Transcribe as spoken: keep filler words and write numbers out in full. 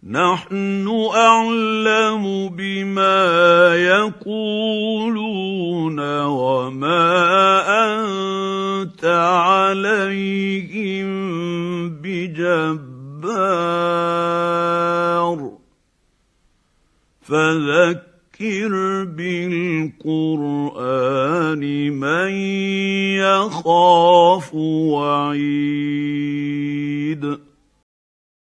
نحن اعلم بما يقولون وما انت عليهم بجبار فذكر بالقران من يخاف وعيد